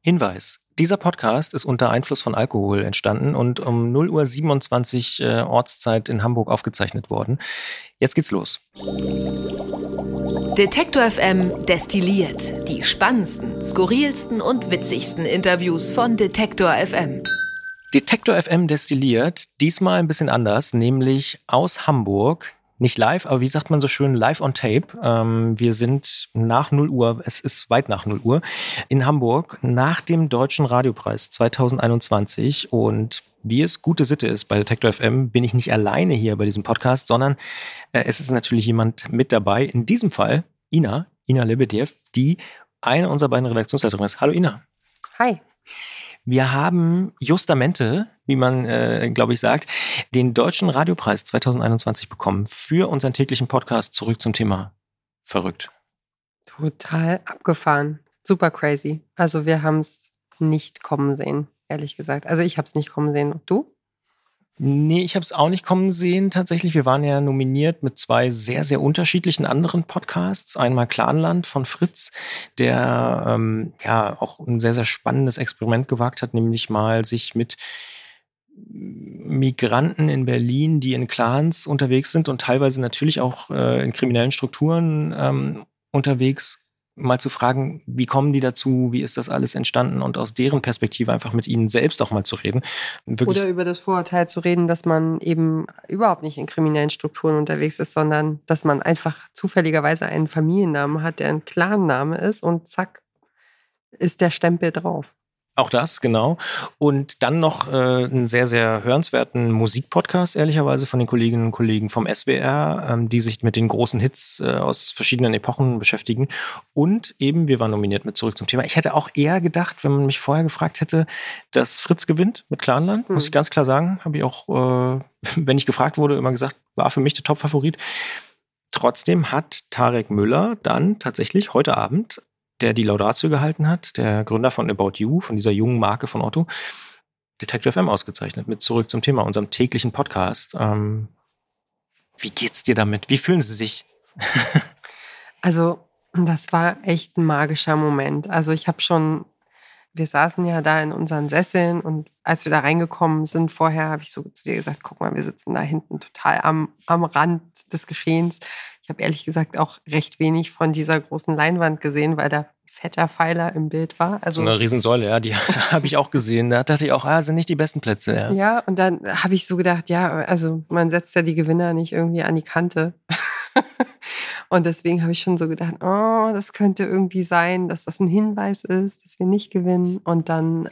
Hinweis: Dieser Podcast ist unter Einfluss von Alkohol entstanden und um 0:27 Uhr Ortszeit in Hamburg aufgezeichnet worden. Jetzt geht's los. Detektor FM destilliert die spannendsten, skurrilsten und witzigsten Interviews von Detektor FM. Detektor FM destilliert, diesmal ein bisschen anders, nämlich aus Hamburg. Nicht live, aber wie sagt man so schön, live on tape. Wir sind nach 0 Uhr, es ist weit nach 0 Uhr, in Hamburg nach dem Deutschen Radiopreis 2021. Und wie es gute Sitte ist bei Detektor FM, bin ich nicht alleine hier bei diesem Podcast, sondern es ist natürlich jemand mit dabei. In diesem Fall Ina Lebedev, die eine unserer beiden Redaktionsleiterinnen ist. Hallo Ina. Hi. Wir haben justamente, wie man, glaube ich, sagt, den Deutschen Radiopreis 2021 bekommen für unseren täglichen Podcast Zurück zum Thema. Verrückt. Total abgefahren. Super crazy. Also wir haben es nicht kommen sehen, ehrlich gesagt. Also ich habe es nicht kommen sehen. Und du? Nee, ich habe es auch nicht kommen sehen tatsächlich. Wir waren ja nominiert mit 2 sehr, sehr unterschiedlichen anderen Podcasts. Einmal Clanland von Fritz, der auch ein sehr, sehr spannendes Experiment gewagt hat, nämlich mal sich mit Migranten in Berlin, die in Clans unterwegs sind und teilweise natürlich auch in kriminellen Strukturen unterwegs, mal zu fragen, wie kommen die dazu, wie ist das alles entstanden und aus deren Perspektive einfach mit ihnen selbst auch mal zu reden. Oder über das Vorurteil zu reden, dass man eben überhaupt nicht in kriminellen Strukturen unterwegs ist, sondern dass man einfach zufälligerweise einen Familiennamen hat, der ein Clanname ist und zack, ist der Stempel drauf. Auch das, genau. Und dann noch einen sehr, sehr hörenswerten Musikpodcast, ehrlicherweise, von den Kolleginnen und Kollegen vom SWR, die sich mit den großen Hits aus verschiedenen Epochen beschäftigen. Und eben, wir waren nominiert mit Zurück zum Thema. Ich hätte auch eher gedacht, wenn man mich vorher gefragt hätte, dass Fritz gewinnt mit Clanland, muss ich ganz klar sagen. Habe ich auch, wenn ich gefragt wurde, immer gesagt, war für mich der Top-Favorit. Trotzdem hat Tarek Müller dann tatsächlich heute Abend, der die Laudatio gehalten hat, der Gründer von About You, von dieser jungen Marke von Otto, Detektor FM ausgezeichnet mit Zurück zum Thema, unserem täglichen Podcast. Wie geht's dir damit? Wie fühlen Sie sich? Also, das war echt ein magischer Moment. Also wir saßen ja da in unseren Sesseln und als wir da reingekommen sind vorher, habe ich so zu dir gesagt, guck mal, wir sitzen da hinten total am Rand des Geschehens. Ich habe ehrlich gesagt auch recht wenig von dieser großen Leinwand gesehen, weil da fetter Pfeiler im Bild war. Also so eine Riesensäule, ja, die habe ich auch gesehen. Da dachte ich auch, sind nicht die besten Plätze. Ja, ja, und dann habe ich so gedacht, ja, also man setzt ja die Gewinner nicht irgendwie an die Kante. Und deswegen habe ich schon so gedacht, oh, das könnte irgendwie sein, dass das ein Hinweis ist, dass wir nicht gewinnen. Und dann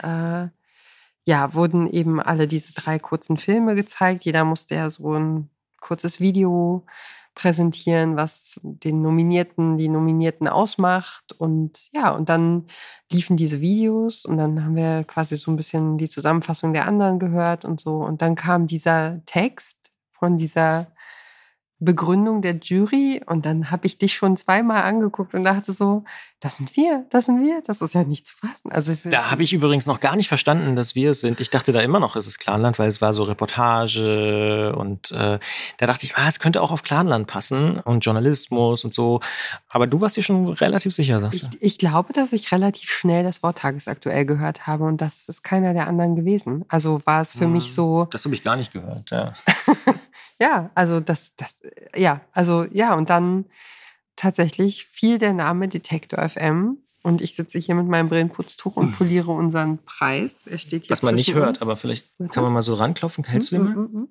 wurden eben alle diese 3 kurzen Filme gezeigt. Jeder musste ja so ein kurzes Video präsentieren, was die Nominierten ausmacht. Und ja, und dann liefen diese Videos und dann haben wir quasi so ein bisschen die Zusammenfassung der anderen gehört und so. Und dann kam dieser Text von dieser Begründung der Jury und dann habe ich dich schon 2-mal angeguckt und dachte so, das sind wir, das ist ja nicht zu fassen. Also da habe ich übrigens noch gar nicht verstanden, dass wir es sind. Ich dachte da immer noch, es ist Clanland, weil es war so Reportage und da dachte ich, es könnte auch auf Clanland passen und Journalismus und so. Aber du warst dir schon relativ sicher, sagst du? Ich glaube, dass ich relativ schnell das Wort tagesaktuell gehört habe und das ist keiner der anderen gewesen. Also war es für mich so... Das habe ich gar nicht gehört, ja. Ja, also und dann tatsächlich fiel der Name Detektor FM und ich sitze hier mit meinem Brillenputztuch und poliere unseren Preis. Er steht hier was man nicht hört, uns. Aber vielleicht kann man mal so ranklopfen. Hältst du den mal?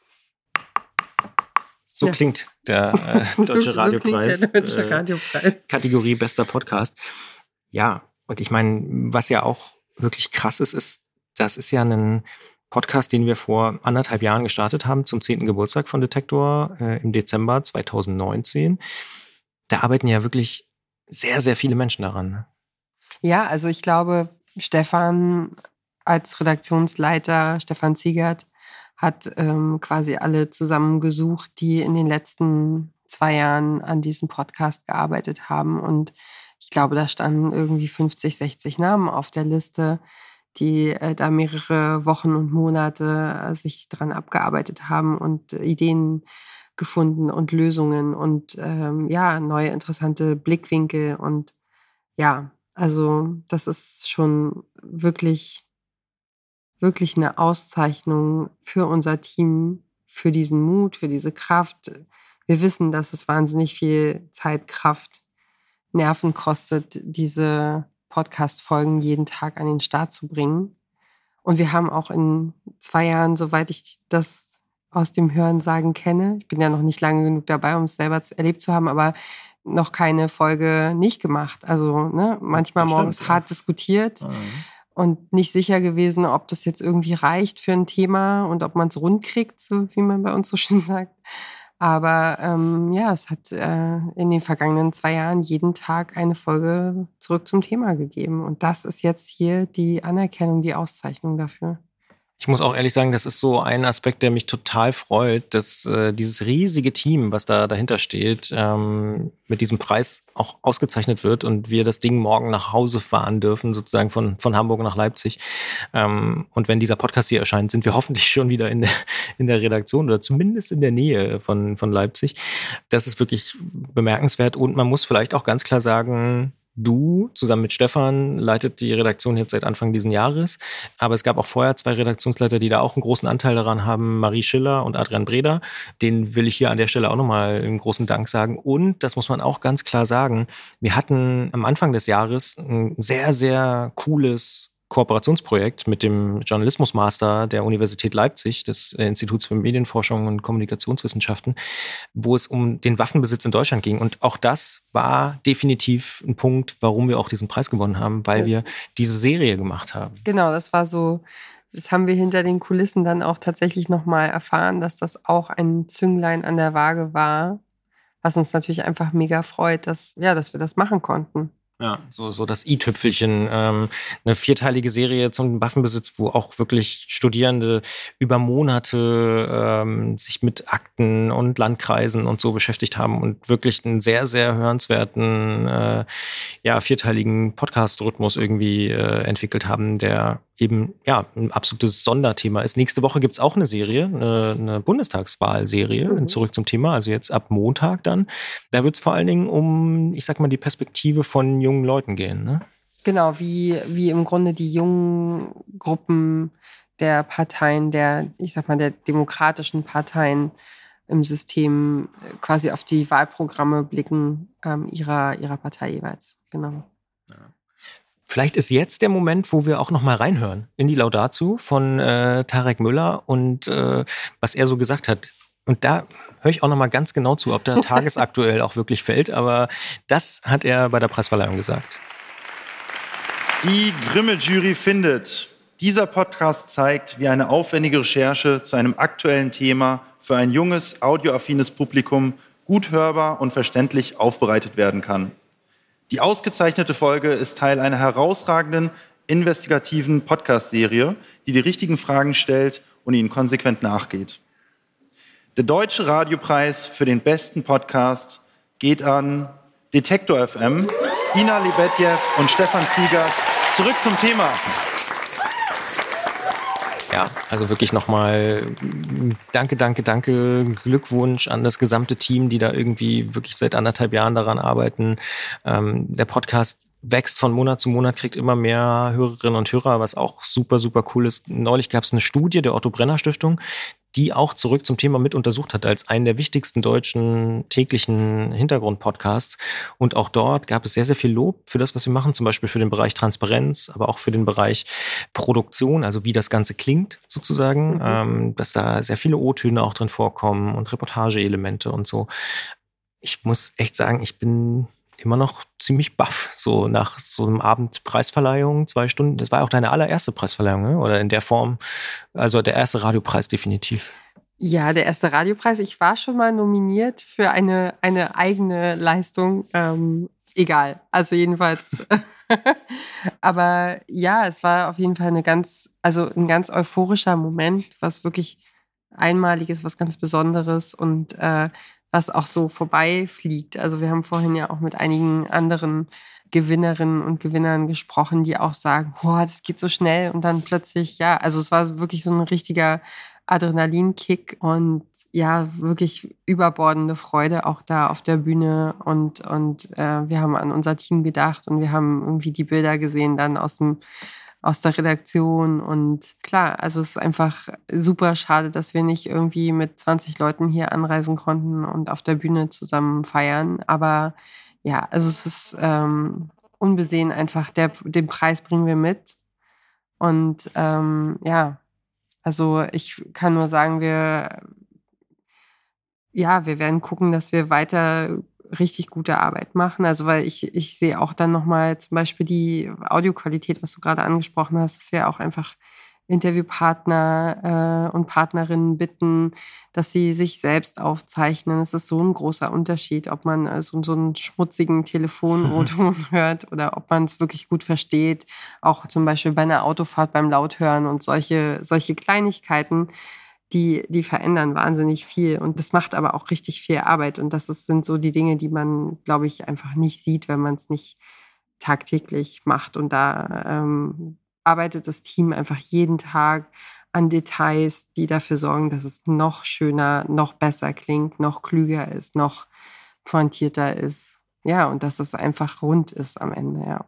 So klingt der Deutsche Radiopreis. So klingt der Deutsche Radiopreis. Kategorie Bester Podcast. Ja, und ich meine, was ja auch wirklich krass ist, das ist ja ein Podcast, den wir vor 1,5 Jahren gestartet haben, zum 10. Geburtstag von Detektor im Dezember 2019. Da arbeiten ja wirklich sehr, sehr viele Menschen daran. Ne? Ja, also ich glaube, Stefan als Redaktionsleiter, Stefan Ziegert, hat quasi alle zusammengesucht, die in den letzten 2 Jahren an diesem Podcast gearbeitet haben. Und ich glaube, da standen irgendwie 50, 60 Namen auf der Liste, die da mehrere Wochen und Monate sich dran abgearbeitet haben und Ideen gefunden und Lösungen und neue interessante Blickwinkel. Und ja, Also das ist schon wirklich, wirklich eine Auszeichnung für unser Team, für diesen Mut, für diese Kraft. Wir wissen, dass es wahnsinnig viel Zeit, Kraft, Nerven kostet, diese Podcast-Folgen jeden Tag an den Start zu bringen. Und wir haben auch in 2 Jahren, soweit ich das aus dem Hörensagen kenne, ich bin ja noch nicht lange genug dabei, um es selber erlebt zu haben, aber noch keine Folge nicht gemacht. Also manchmal morgens hart diskutiert und nicht sicher gewesen, ob das jetzt irgendwie reicht für ein Thema und ob man es rund kriegt, so wie man bei uns so schön sagt. Aber es hat in den vergangenen 2 Jahren jeden Tag eine Folge zurück zum Thema gegeben. Und das ist jetzt hier die Anerkennung, die Auszeichnung dafür. Ich muss auch ehrlich sagen, das ist so ein Aspekt, der mich total freut, dass dieses riesige Team, was da dahinter steht, mit diesem Preis auch ausgezeichnet wird und wir das Ding morgen nach Hause fahren dürfen, sozusagen von Hamburg nach Leipzig. Und wenn dieser Podcast hier erscheint, sind wir hoffentlich schon wieder in der Redaktion oder zumindest in der Nähe von Leipzig. Das ist wirklich bemerkenswert und man muss vielleicht auch ganz klar sagen, du zusammen mit Stefan leitet die Redaktion jetzt seit Anfang diesen Jahres. Aber es gab auch vorher 2 Redaktionsleiter, die da auch einen großen Anteil daran haben, Marie Schiller und Adrian Breder. Den will ich hier an der Stelle auch nochmal einen großen Dank sagen. Und, das muss man auch ganz klar sagen, wir hatten am Anfang des Jahres ein sehr, sehr cooles Kooperationsprojekt mit dem Journalismusmaster der Universität Leipzig, des Instituts für Medienforschung und Kommunikationswissenschaften, wo es um den Waffenbesitz in Deutschland ging. Und auch das war definitiv ein Punkt, warum wir auch diesen Preis gewonnen haben, weil wir diese Serie gemacht haben. Genau, das war so, das haben wir hinter den Kulissen dann auch tatsächlich nochmal erfahren, dass das auch ein Zünglein an der Waage war, was uns natürlich einfach mega freut, dass wir das machen konnten. Ja, so das i-Tüpfelchen, eine 4-teilige Serie zum Waffenbesitz, wo auch wirklich Studierende über Monate sich mit Akten und Landkreisen und so beschäftigt haben und wirklich einen sehr, sehr hörenswerten 4-teiligen Podcast-Rhythmus irgendwie entwickelt haben, der eben ein absolutes Sonderthema ist. Nächste Woche gibt es auch eine Serie, eine Bundestagswahlserie, zurück zum Thema, also jetzt ab Montag dann. Da wird es vor allen Dingen um, ich sag mal, die Perspektive von jungen Leuten gehen, ne? Genau, wie im Grunde die jungen Gruppen der Parteien, der demokratischen Parteien im System quasi auf die Wahlprogramme blicken, ihrer Partei jeweils. Genau. Ja. Vielleicht ist jetzt der Moment, wo wir auch noch mal reinhören in die Laudatio von Tarek Müller und was er so gesagt hat. Und da höre ich auch noch mal ganz genau zu, ob der tagesaktuell auch wirklich fällt. Aber das hat er bei der Preisverleihung gesagt. Die Grimme-Jury findet, dieser Podcast zeigt, wie eine aufwendige Recherche zu einem aktuellen Thema für ein junges, audioaffines Publikum gut hörbar und verständlich aufbereitet werden kann. Die ausgezeichnete Folge ist Teil einer herausragenden, investigativen Podcast-Serie, die richtigen Fragen stellt und ihnen konsequent nachgeht. Der Deutsche Radiopreis für den besten Podcast geht an Detektor FM, Ina Lebedjew und Stefan Ziegert. Zurück zum Thema. Ja, also wirklich nochmal danke, Glückwunsch an das gesamte Team, die da irgendwie wirklich seit 1,5 Jahren daran arbeiten. Der Podcast wächst von Monat zu Monat, kriegt immer mehr Hörerinnen und Hörer, was auch super, super cool ist. Neulich gab es eine Studie der Otto-Brenner-Stiftung, die auch zurück zum Thema mit untersucht hat, als einen der wichtigsten deutschen täglichen Hintergrundpodcasts. Und auch dort gab es sehr, sehr viel Lob für das, was wir machen, zum Beispiel für den Bereich Transparenz, aber auch für den Bereich Produktion, also wie das Ganze klingt sozusagen, dass da sehr viele O-Töne auch drin vorkommen und Reportageelemente und so. Ich muss echt sagen, ich bin immer noch ziemlich baff, so nach so einem Abend Preisverleihung, 2 Stunden. Das war auch deine allererste Preisverleihung, ne? Oder in der Form, also der erste Radiopreis definitiv. Ja, der erste Radiopreis. Ich war schon mal nominiert für eine eigene Leistung. Egal, also jedenfalls. Aber ja, es war auf jeden Fall ein ganz euphorischer Moment, was wirklich Einmaliges, was ganz Besonderes und was auch so vorbeifliegt. Also wir haben vorhin ja auch mit einigen anderen Gewinnerinnen und Gewinnern gesprochen, die auch sagen, boah, das geht so schnell und dann plötzlich, ja, also es war wirklich so ein richtiger Adrenalinkick und ja, wirklich überbordende Freude auch da auf der Bühne und wir haben an unser Team gedacht und wir haben irgendwie die Bilder gesehen dann aus der Redaktion und klar, also es ist einfach super schade, dass wir nicht irgendwie mit 20 Leuten hier anreisen konnten und auf der Bühne zusammen feiern, aber ja, also es ist unbesehen einfach, den Preis bringen wir mit und ja, also ich kann nur sagen, wir werden gucken, dass wir weiter richtig gute Arbeit machen. Also weil ich sehe auch dann nochmal zum Beispiel die Audioqualität, was du gerade angesprochen hast, dass wir auch einfach Interviewpartner und Partnerinnen bitten, dass sie sich selbst aufzeichnen. Es ist so ein großer Unterschied, ob man so einen schmutzigen Telefon-O-Ton hört oder ob man es wirklich gut versteht. Auch zum Beispiel bei einer Autofahrt beim Lauthören und solche Kleinigkeiten, die verändern wahnsinnig viel. Und das macht aber auch richtig viel Arbeit. Und sind so die Dinge, die man, glaube ich, einfach nicht sieht, wenn man es nicht tagtäglich macht. Und da arbeitet das Team einfach jeden Tag an Details, die dafür sorgen, dass es noch schöner, noch besser klingt, noch klüger ist, noch pointierter ist. Ja, und dass es einfach rund ist am Ende, ja.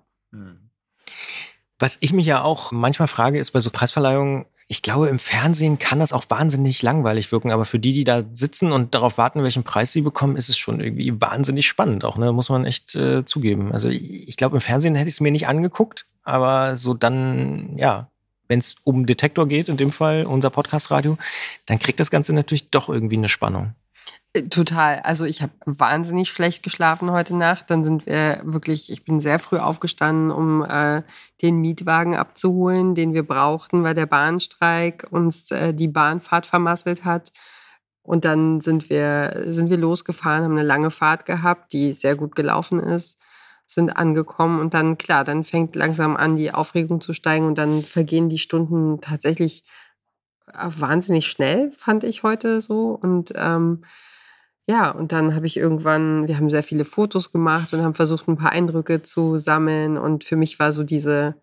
Was ich mich ja auch manchmal frage, ist bei so Preisverleihungen, ich glaube, im Fernsehen kann das auch wahnsinnig langweilig wirken, aber für die da sitzen und darauf warten, welchen Preis sie bekommen, ist es schon irgendwie wahnsinnig spannend auch, ne? Muss man echt zugeben. Also ich glaube, im Fernsehen hätte ich es mir nicht angeguckt, aber so dann, ja, wenn es um Detektor geht, in dem Fall unser Podcast-Radio, dann kriegt das Ganze natürlich doch irgendwie eine Spannung. Total. Also ich habe wahnsinnig schlecht geschlafen heute Nacht. Dann ich bin sehr früh aufgestanden, um den Mietwagen abzuholen, den wir brauchten, weil der Bahnstreik uns die Bahnfahrt vermasselt hat. Und dann sind wir losgefahren, haben eine lange Fahrt gehabt, die sehr gut gelaufen ist, sind angekommen und dann, klar, dann fängt langsam an, die Aufregung zu steigen und dann vergehen die Stunden tatsächlich wahnsinnig schnell, fand ich heute so. Und ja, und dann habe ich wir haben sehr viele Fotos gemacht und haben versucht, ein paar Eindrücke zu sammeln. Und für mich war so diese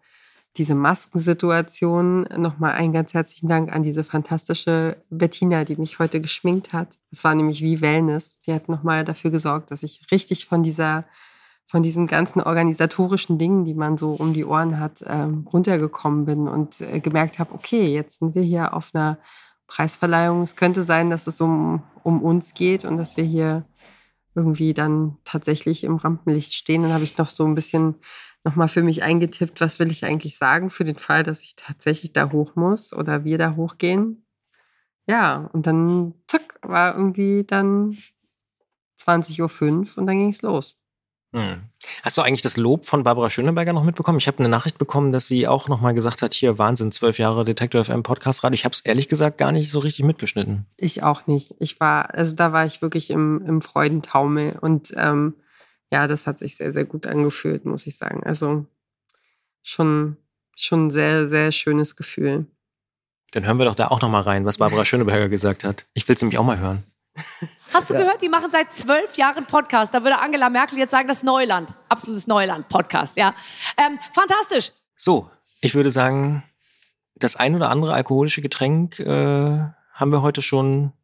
Maskensituation, nochmal einen ganz herzlichen Dank an diese fantastische Bettina, die mich heute geschminkt hat. Es war nämlich wie Wellness. Die hat nochmal dafür gesorgt, dass ich richtig von diesen ganzen organisatorischen Dingen, die man so um die Ohren hat, runtergekommen bin und gemerkt habe, okay, jetzt sind wir hier auf einer Preisverleihung. Es könnte sein, dass es um uns geht und dass wir hier irgendwie dann tatsächlich im Rampenlicht stehen. Dann habe ich noch so ein bisschen nochmal für mich eingetippt, was will ich eigentlich sagen für den Fall, dass ich tatsächlich da hoch muss oder wir da hochgehen. Ja, und dann zack, war irgendwie dann 20:05 Uhr und dann ging es los. Hast du eigentlich das Lob von Barbara Schöneberger noch mitbekommen? Ich habe eine Nachricht bekommen, dass sie auch nochmal gesagt hat, hier Wahnsinn, 12 Jahre Detektor FM Podcast Radio. Ich habe es ehrlich gesagt gar nicht so richtig mitgeschnitten. Ich auch nicht. Da war ich wirklich im Freudentaumel und ja, das hat sich sehr, sehr gut angefühlt, muss ich sagen. Also schon ein sehr, sehr schönes Gefühl. Dann hören wir doch da auch nochmal rein, was Barbara Schöneberger gesagt hat. Ich will es nämlich auch mal hören. Hast du gehört, die machen seit 12 Jahren Podcast. Da würde Angela Merkel jetzt sagen, das Neuland. Absolutes Neuland-Podcast, ja. Fantastisch. So, ich würde sagen, das ein oder andere alkoholische Getränk haben wir heute schon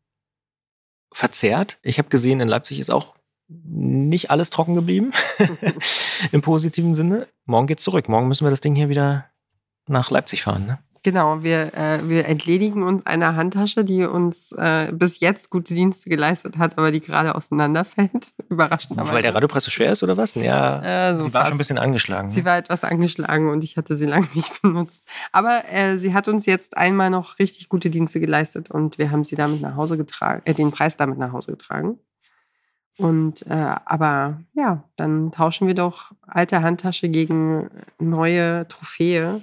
verzehrt. Ich habe gesehen, in Leipzig ist auch nicht alles trocken geblieben. Im positiven Sinne. Morgen geht's zurück. Morgen müssen wir das Ding hier wieder nach Leipzig fahren, ne? Genau, wir entledigen uns einer Handtasche, die uns bis jetzt gute Dienste geleistet hat, aber die gerade auseinanderfällt. Überraschenderweise. Weil der Radiopreis so schwer ist oder was? Ja, so sie war schon ein bisschen angeschlagen. Sie war etwas angeschlagen und ich hatte sie lange nicht benutzt. Aber sie hat uns jetzt einmal noch richtig gute Dienste geleistet und wir haben sie damit nach Hause getragen, den Preis damit nach Hause getragen. Und aber ja, dann tauschen wir doch alte Handtasche gegen neue Trophäe.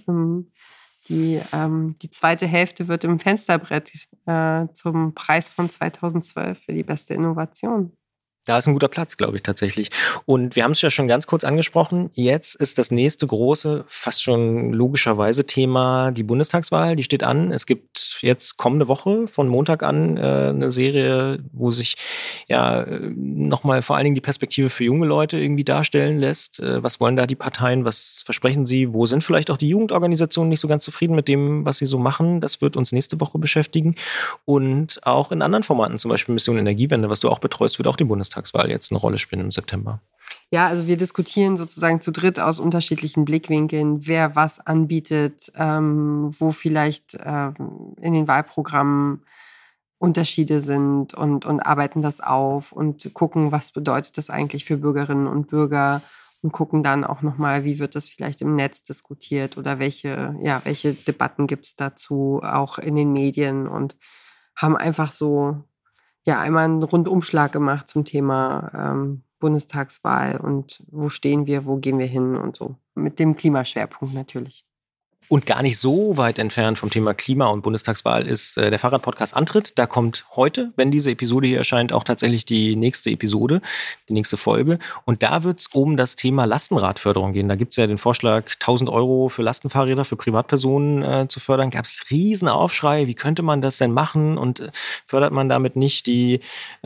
Die zweite Hälfte wird im Fensterbrett zum Preis von 2012 für die beste Innovation. Da ist ein guter Platz, glaube ich, tatsächlich. Und wir haben es ja schon ganz kurz angesprochen. Jetzt ist das nächste große, fast schon logischerweise Thema die Bundestagswahl. Die steht an. Es gibt jetzt kommende Woche von Montag an eine Serie, wo sich ja nochmal vor allen Dingen die Perspektive für junge Leute irgendwie darstellen lässt. Was wollen da die Parteien? Was versprechen sie? Wo sind vielleicht auch die Jugendorganisationen nicht so ganz zufrieden mit dem, was sie so machen? Das wird uns nächste Woche beschäftigen. Und auch in anderen Formaten, zum Beispiel Mission Energiewende, was du auch betreust, wird auch die Bundestagswahl jetzt eine Rolle spielen im September. Ja, also wir diskutieren sozusagen zu dritt aus unterschiedlichen Blickwinkeln, wer was anbietet, wo vielleicht in den Wahlprogrammen Unterschiede sind und arbeiten das auf und gucken, was bedeutet das eigentlich für Bürgerinnen und Bürger und gucken dann auch nochmal, wie wird das vielleicht im Netz diskutiert oder welche Debatten gibt es dazu, auch in den Medien, und haben einfach so einmal einen Rundumschlag gemacht zum Thema Bundestagswahl und wo stehen wir, wo gehen wir hin und so. Mit dem Klimaschwerpunkt natürlich. Und gar nicht so weit entfernt vom Thema Klima und Bundestagswahl ist der Fahrradpodcast Antritt. Da kommt heute, wenn diese Episode hier erscheint, auch tatsächlich die nächste Episode, die nächste Folge. Und da wird es um das Thema Lastenradförderung gehen. Da gibt es ja den Vorschlag, 1.000 € für Lastenfahrräder, für Privatpersonen zu fördern. Gab es riesen Aufschrei, wie könnte man das denn machen? Und fördert man damit nicht die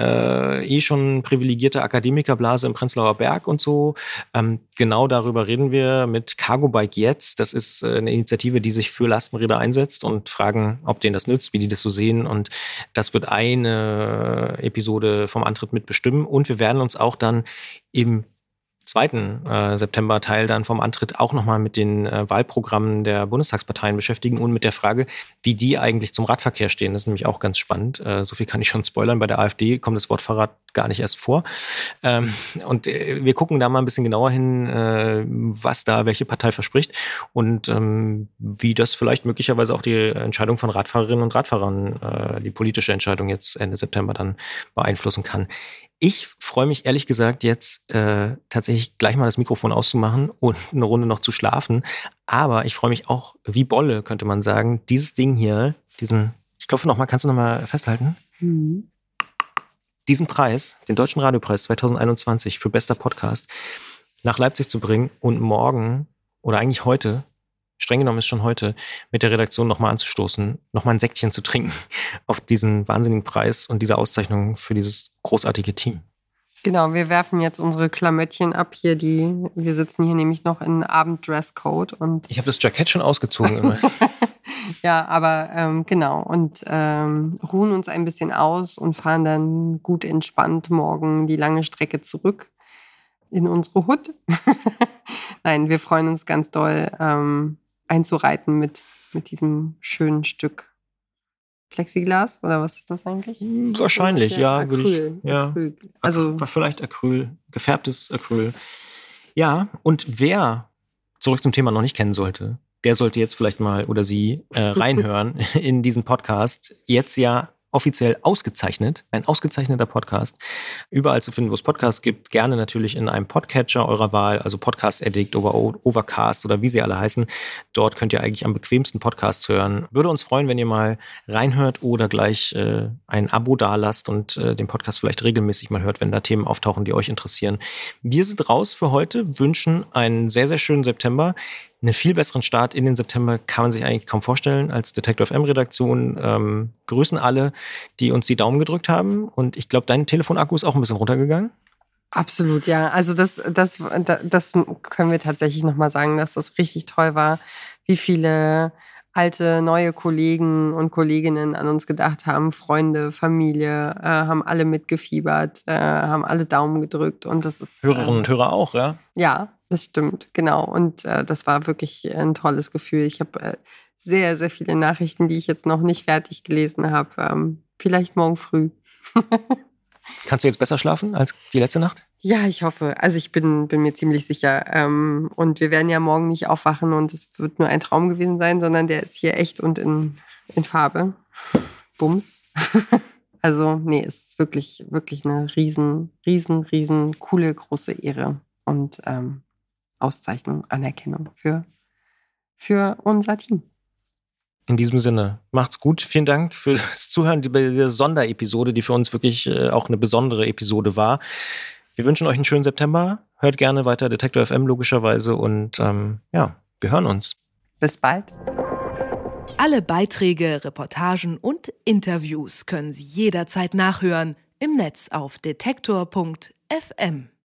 schon privilegierte Akademikerblase im Prenzlauer Berg und so? Genau darüber reden wir mit Cargo Bike Jetzt. Das ist eine Initiative, die sich für Lastenräder einsetzt, und fragen, ob denen das nützt, wie die das so sehen. Und das wird eine Episode vom Antritt mitbestimmen. Und wir werden uns auch dann im zweiten September-Teil dann vom Antritt auch nochmal mit den Wahlprogrammen der Bundestagsparteien beschäftigen und mit der Frage, wie die eigentlich zum Radverkehr stehen. Das ist nämlich auch ganz spannend. So viel kann ich schon spoilern. Bei der AfD kommt das Wort Fahrrad gar nicht erst vor. Und wir gucken da mal ein bisschen genauer hin, was da welche Partei verspricht und wie das vielleicht möglicherweise auch die Entscheidung von Radfahrerinnen und Radfahrern, die politische Entscheidung jetzt Ende September dann beeinflussen kann. Ich freue mich ehrlich gesagt jetzt tatsächlich gleich mal das Mikrofon auszumachen und eine Runde noch zu schlafen. Aber ich freue mich auch wie Bolle, könnte man sagen, dieses Ding hier, ich klopfe nochmal, kannst du nochmal festhalten? Mhm. Diesen Preis, den Deutschen Radiopreis 2021 für bester Podcast, nach Leipzig zu bringen und morgen oder eigentlich heute, streng genommen ist schon heute, mit der Redaktion nochmal anzustoßen, nochmal ein Säckchen zu trinken auf diesen wahnsinnigen Preis und diese Auszeichnung für dieses großartige Team. Genau, wir werfen jetzt unsere Klamöttchen ab hier, wir sitzen hier nämlich noch in Abenddresscode und ich habe das Jackett schon ausgezogen immer. Ja, aber genau, und ruhen uns ein bisschen aus und fahren dann gut entspannt morgen die lange Strecke zurück in unsere Hut. Nein, wir freuen uns ganz doll, einzureiten mit diesem schönen Stück Plexiglas, oder was ist das eigentlich? Wahrscheinlich, ja. Acryl. Acryl. Also vielleicht Acryl, gefärbtes Acryl. Ja, und wer zurück zum Thema noch nicht kennen sollte, der sollte jetzt vielleicht mal oder sie reinhören in diesen Podcast. Jetzt ja offiziell ausgezeichnet, ein ausgezeichneter Podcast. Überall zu finden, wo es Podcasts gibt, gerne natürlich in einem Podcatcher eurer Wahl, also Podcast Addict oder Overcast oder wie sie alle heißen. Dort könnt ihr eigentlich am bequemsten Podcasts hören. Würde uns freuen, wenn ihr mal reinhört oder gleich ein Abo dalasst und den Podcast vielleicht regelmäßig mal hört, wenn da Themen auftauchen, die euch interessieren. Wir sind raus für heute, wünschen einen sehr, sehr schönen September. Einen viel besseren Start in den September kann man sich eigentlich kaum vorstellen als Detektor FM-Redaktion. Grüßen alle, die uns die Daumen gedrückt haben. Und ich glaube, dein Telefonakku ist auch ein bisschen runtergegangen. Absolut, ja. Also das können wir tatsächlich nochmal sagen, dass das richtig toll war, wie viele alte, neue Kollegen und Kolleginnen an uns gedacht haben, Freunde, Familie, haben alle mitgefiebert, haben alle Daumen gedrückt. Und das ist Hörerinnen und Hörer auch, ja? Ja, das stimmt, genau. Und das war wirklich ein tolles Gefühl. Ich habe sehr, sehr viele Nachrichten, die ich jetzt noch nicht fertig gelesen habe. Vielleicht morgen früh. Kannst du jetzt besser schlafen als die letzte Nacht? Ja, ich hoffe. Also ich bin mir ziemlich sicher. Und wir werden ja morgen nicht aufwachen und es wird nur ein Traum gewesen sein, sondern der ist hier echt und in Farbe. Bums. Also nee, es ist wirklich, wirklich eine riesen coole, große Ehre und Auszeichnung, Anerkennung für unser Team. In diesem Sinne, macht's gut. Vielen Dank für das Zuhören bei dieser Sonderepisode, die für uns wirklich auch eine besondere Episode war. Wir wünschen euch einen schönen September. Hört gerne weiter Detektor FM logischerweise und wir hören uns. Bis bald. Alle Beiträge, Reportagen und Interviews können Sie jederzeit nachhören im Netz auf detektor.fm.